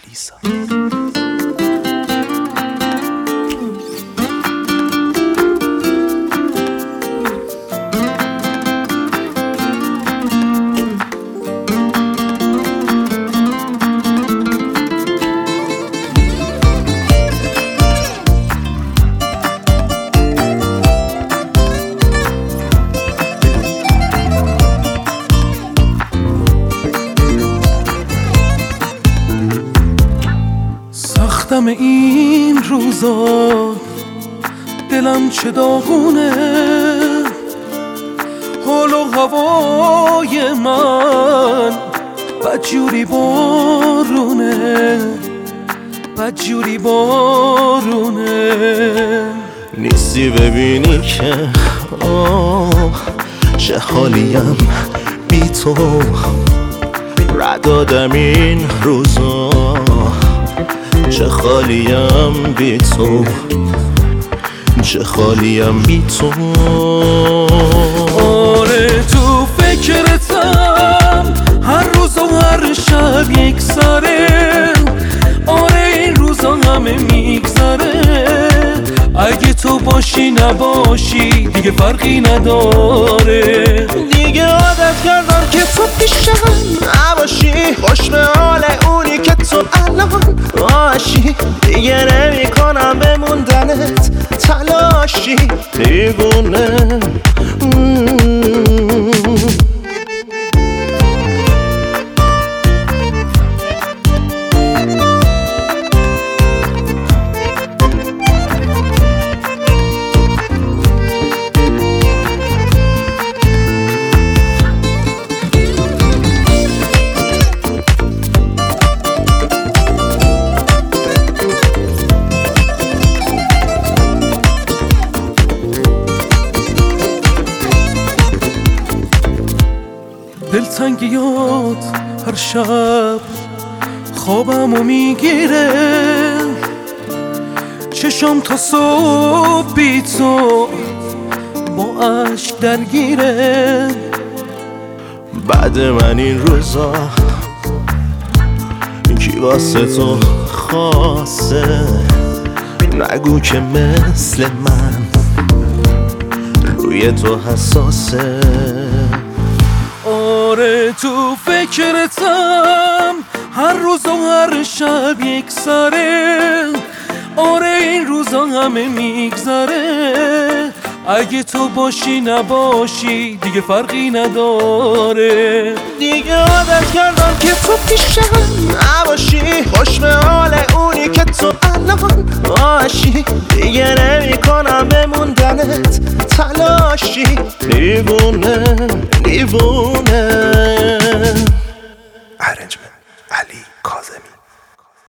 کلیسا. سختم این روزا، دلم چه داغونه، حال و هوای من بدجوری بارونه، بدجوری بارونه. نیستی ببینی که چه حالیم بی تو، رد دادم این روزا، چه خالیم بی تو، چه خالیم بی تو. آره تو فکرتم هر روز و هر شب یک سره، آره این روزا همه میگذره، اگه تو باشی نباشی دیگه فرقی نداره. دیگه عادت کردم که تو پیشم نباشی، خوش به حال اونی که تو الان باشی، دیگه نمی کنم بموندنت تلاشی، دیوونه. دلتنگیات هر شب خوابمو میگیره، چشم تا صبح بی تو با عشق درگیره. بعد من این روزا کی واسه تو خاصه، نگو که مثل من روی تو حساسه. آره تو فکرتم هر روز و هر شب یک سره، آره این روزا همه میگذره، اگه تو باشی نباشی دیگه فرقی نداره. دیگه عادت کردم که تو پیشم نباشی، خوش به حال اونی که تو الان باشی، دیگه نمی کنم بموندنت تلاشی، دیوونه دیوونه.